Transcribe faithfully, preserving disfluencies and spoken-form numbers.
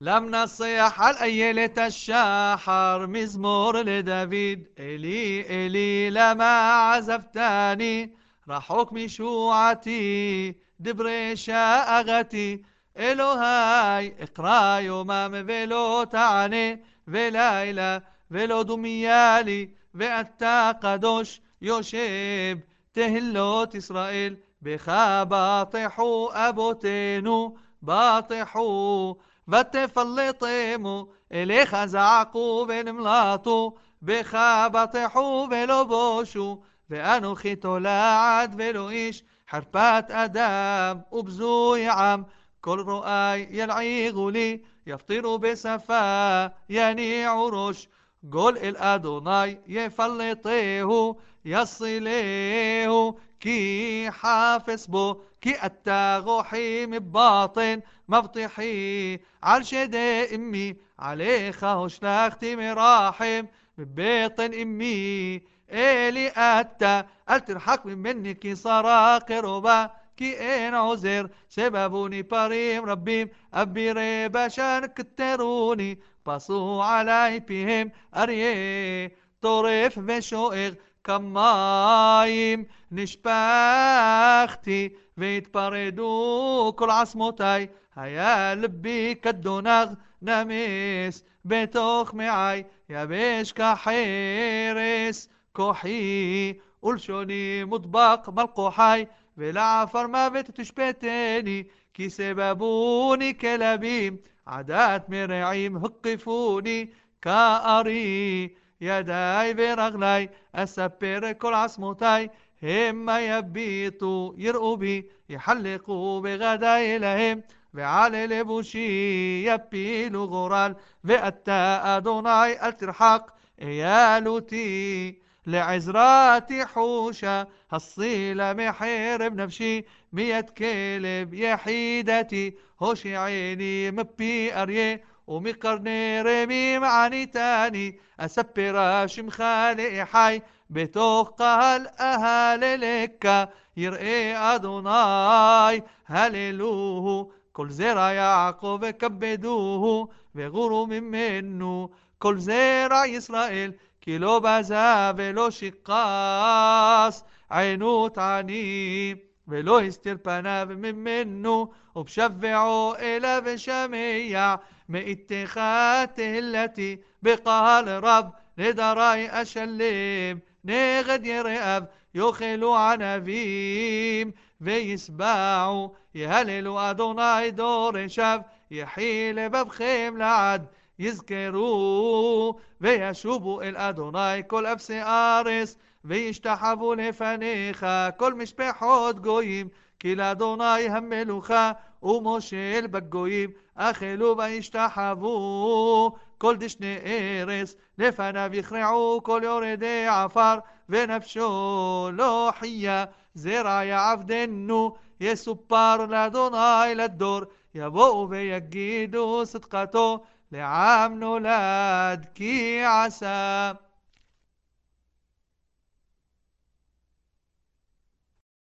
لم نصيح على أيلة الشحر مزمور لداود إلي إلي لما عزفتني رحوك مشوعتي دبري شاغتي إلهي اقرا يومام فيلو تعني فيلايلا فيلو دميالي وأنت قدوش يوشب تهلوت إسرائيل بخا باطحوا أبوتينو باطحوا ותפלטמו אליך זעקו ונמלטו בך בטחו ולא בושו ואנוכי תולעת ולא איש חרפת אדם ובזוי עם כל רואי ילעיגו לי יפטירו בשפה יניעו ראש גול אל אדוני יפלטהו יסילהו כי חפש בו כי אתה רוחי מבטן מבטיחי על שדי אמי עליך הושלכתי מרחם מבטן אמי אלי אתה אל תרחק ממני כי שרה קרובה כי אין עוזר סבבוני פרים רבים אבירי בשן כתרוני פסו עלי פיהם אריה טורף ושואר כמים נשפכתי והתפרדו כל עצמותיי היה לבי כדונג נמס בתוך מעי יבש כחרס כוחי ולשוני מודבק מלקוחי ולעפר מוות תשפטני כי סבבוני כלבים עדת מרעים הקיפוני כארי ידיי ורגליי אספר כל עצמותיי המה יביטו יראו בי יחלקו בגדיי להם ועל לבושי יפילו גורל ואתה אדוני אל תרחק איילותי לעזרתי חושה הצילה מחרב נפשי מיד כלב יחידתי הושיעני מפי אריה ומקרני רמים עניתני אספר שמך לאחי בתוך קהל אהללך יראה אדוני הללוהו כל זרע יעקב כבדוהו וגורו ממנו כל זרע ישראל כי לא בזה ולא שיקס עינות עני ולא הסתיר פניו ממנו ובשבעו אליו שמיע מאיתך תהלתי בקהל רב נדרי אשלם נגד יראיו יאכלו ענבים ויסבעו יהללו אדוני דורשיו יחי לבבכם לעד יזכרו וישובו אל אדוני כל אפסי ארץ וישתחוו לפניך כל משפחות גויים כי לאדוני המלוכה ומושל בגויים אכלו וישתחוו כל דשני ארץ לפניו יכרעו כל יורדי עפר ונפשו לא חיה זרע יעבדנו יסופר לאדוני לדור יבואו ויגידו צדקתו לעם נולד כי עשה